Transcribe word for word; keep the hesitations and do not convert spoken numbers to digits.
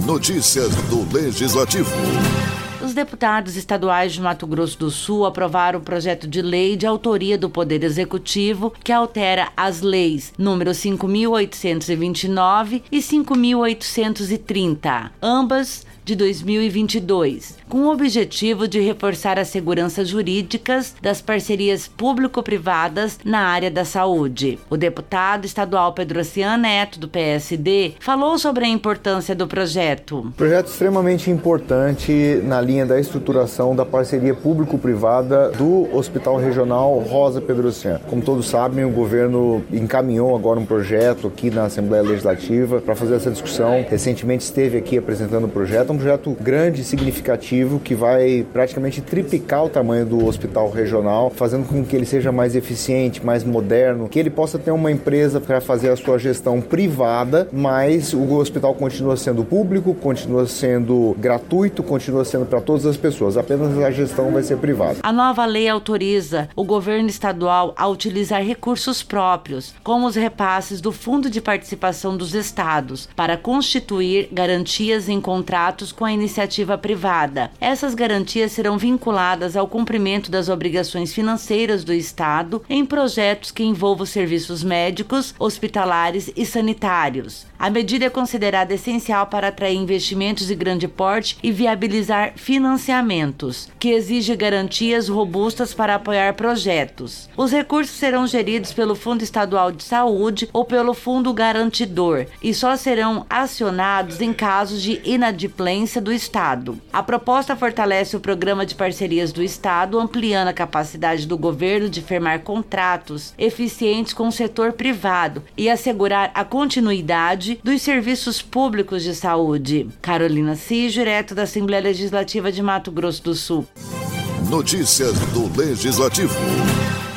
Notícias do Legislativo. Os deputados estaduais de Mato Grosso do Sul aprovaram o projeto de lei de autoria do Poder Executivo que altera as leis número cinco mil oitocentos e vinte e nove e cinco mil oitocentos e trinta, ambas de dois mil e vinte e dois, com o objetivo de reforçar as seguranças jurídicas das parcerias público-privadas na área da saúde. O deputado estadual Pedro Cian Neto, do P S D, falou sobre a importância do projeto. Projeto extremamente importante na linha da estruturação da parceria público-privada do Hospital Regional Rosa Pedrocian. Como todos sabem, o governo encaminhou agora um projeto aqui na Assembleia Legislativa para fazer essa discussão. Recentemente esteve aqui apresentando o projeto, um projeto grande e significativo que vai praticamente triplicar o tamanho do hospital regional, fazendo com que ele seja mais eficiente, mais moderno, que ele possa ter uma empresa para fazer a sua gestão privada, mas o hospital continua sendo público, continua sendo gratuito, continua sendo para todas as pessoas, apenas a gestão vai ser privada. A nova lei autoriza o governo estadual a utilizar recursos próprios, como os repasses do Fundo de Participação dos Estados, para constituir garantias em contratos com a iniciativa privada. Essas garantias serão vinculadas ao cumprimento das obrigações financeiras do Estado em projetos que envolvam serviços médicos, hospitalares e sanitários. A medida é considerada essencial para atrair investimentos de grande porte e viabilizar financiamentos, que exige garantias robustas para apoiar projetos. Os recursos serão geridos pelo Fundo Estadual de Saúde ou pelo Fundo Garantidor e só serão acionados em casos de inadimplência do Estado. A proposta fortalece o programa de parcerias do Estado, ampliando a capacidade do governo de firmar contratos eficientes com o setor privado e assegurar a continuidade dos serviços públicos de saúde. Carolina Cis, direto da Assembleia Legislativa de Mato Grosso do Sul. Notícias do Legislativo.